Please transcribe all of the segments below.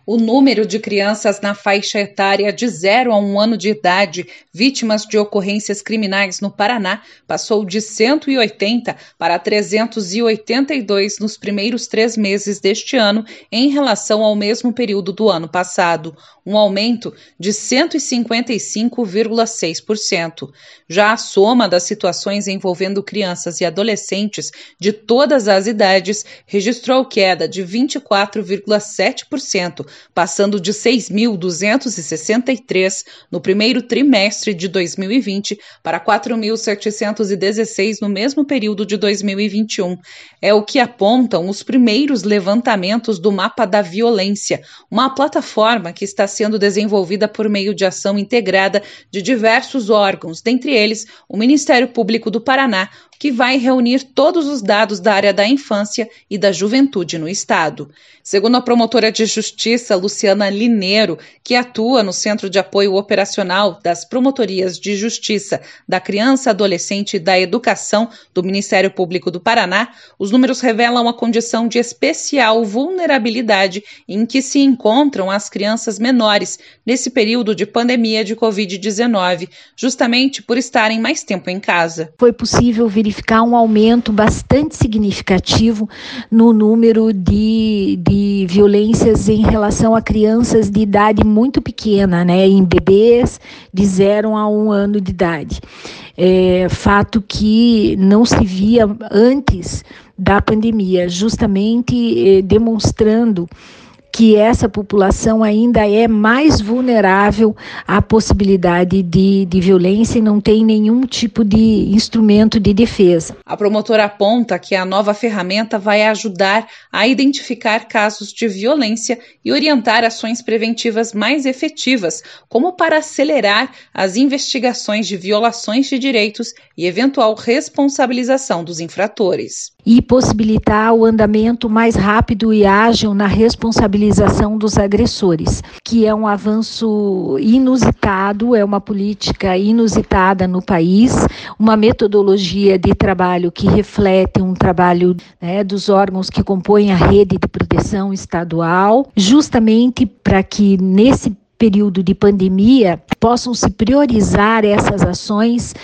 O número de crianças na faixa etária de 0 a 1 ano de idade vítimas de ocorrências criminais no Paraná passou de 180 para 382 nos primeiros 3 meses deste ano em relação ao mesmo período do ano passado, um aumento de 155,6%. Já a soma das situações envolvendo crianças e adolescentes de todas as idades registrou queda de 24,7%, passando de 6.263 no primeiro trimestre de 2020 para 4.716 no mesmo período de 2021. É o que apontam os primeiros levantamentos do Mapa da Violência, uma plataforma que está sendo desenvolvida por meio de ação integrada de diversos órgãos, dentre eles o Ministério Público do Paraná, que vai reunir todos os dados da área da infância e da juventude no estado. Segundo a promotora de justiça Luciana Lineiro, que atua no Centro de Apoio Operacional das Promotorias de Justiça da Criança, Adolescente e da Educação do Ministério Público do Paraná, os números revelam a condição de especial vulnerabilidade em que se encontram as crianças menores nesse período de pandemia de Covid-19, justamente por estarem mais tempo em casa. Foi possível verificar um aumento bastante significativo no número de violências em relação a crianças de idade muito pequena, em bebês de 0 a 1 ano de idade. Fato que não se via antes da pandemia, justamente demonstrando que essa população ainda é mais vulnerável à possibilidade de violência e não tem nenhum tipo de instrumento de defesa. A promotora aponta que a nova ferramenta vai ajudar a identificar casos de violência e orientar ações preventivas mais efetivas, como para acelerar as investigações de violações de direitos e eventual responsabilização dos infratores. E possibilitar o andamento mais rápido e ágil na responsabilização dos agressores, que é um avanço inusitado, é uma política inusitada no país, uma metodologia de trabalho que reflete um trabalho dos órgãos que compõem a rede de proteção estadual, justamente para que nesse período de pandemia possam se priorizar essas ações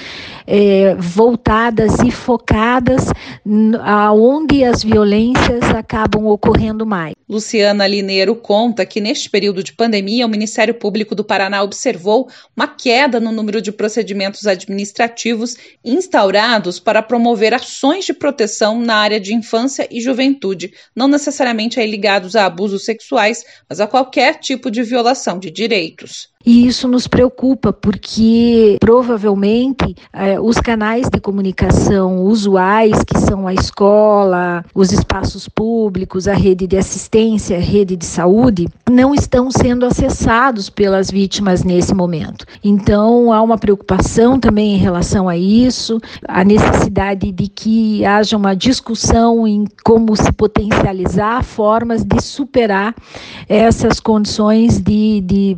voltadas e focadas aonde as violências acabam ocorrendo mais. Luciana Lineiro conta que neste período de pandemia o Ministério Público do Paraná observou uma queda no número de procedimentos administrativos instaurados para promover ações de proteção na área de infância e juventude, não necessariamente ligados a abusos sexuais, mas a qualquer tipo de violação de direitos. E isso nos preocupa porque provavelmente os canais de comunicação usuais, que são a escola, os espaços públicos, a rede de assistência, a rede de saúde, não estão sendo acessados pelas vítimas nesse momento. Então há uma preocupação também em relação a isso, a necessidade de que haja uma discussão em como se potencializar formas de superar essas condições de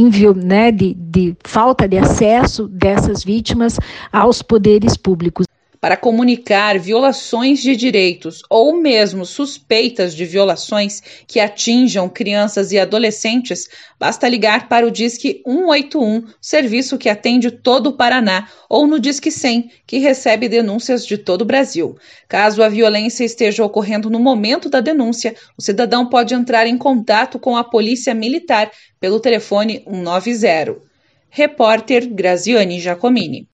falta de acesso dessas vítimas aos poderes públicos. Para comunicar violações de direitos ou mesmo suspeitas de violações que atinjam crianças e adolescentes, basta ligar para o Disque 181, serviço que atende todo o Paraná, ou no Disque 100, que recebe denúncias de todo o Brasil. Caso a violência esteja ocorrendo no momento da denúncia, o cidadão pode entrar em contato com a Polícia Militar pelo telefone 190. Repórter Graziane Giacomini.